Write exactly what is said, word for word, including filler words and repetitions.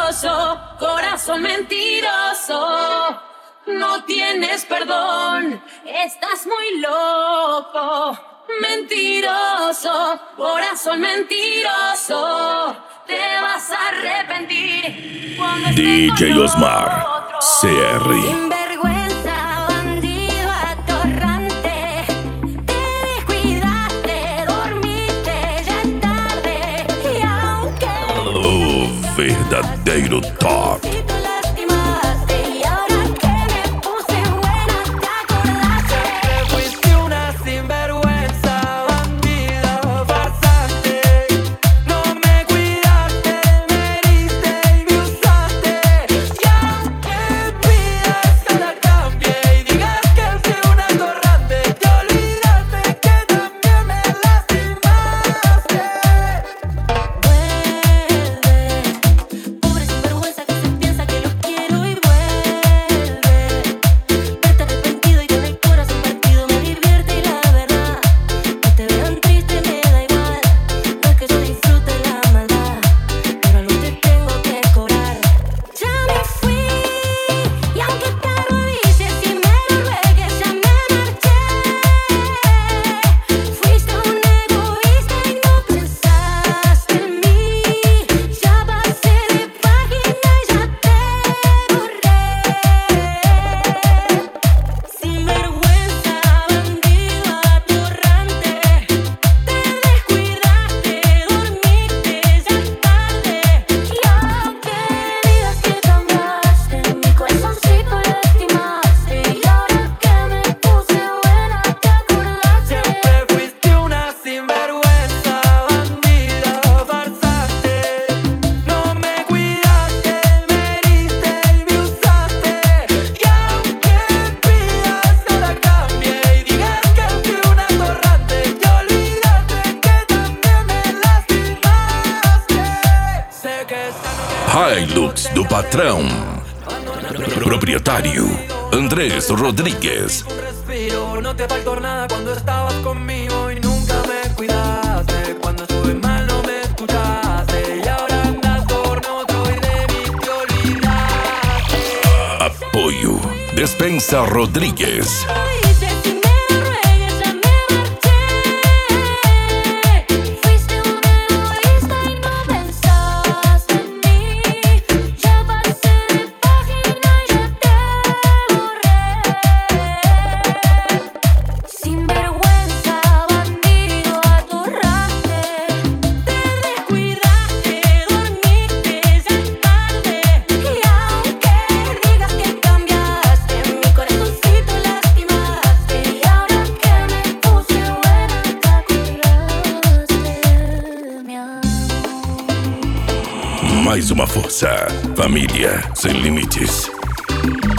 mentiroso, corazón mentiroso. No tienes perdón, estás muy loco. Mentiroso, corazón mentiroso. Te vas a arrepentir cuando D J Osmar, C R. Sinvergüenza, bandido, atorrante. Te descuidaste, dormiste, ya es tarde. Y aunque O verdadeiro top. Hilux do patrão. Proprietário Andrés Rodríguez. No te faltó nada cuando estabas conmigo y nunca me cuidaste. Cuando estuve mal no me escuchaste y ahora andas con otro y de mí te olvidaste. Apoio Despensa Rodríguez. Mais uma força. Família sem limites.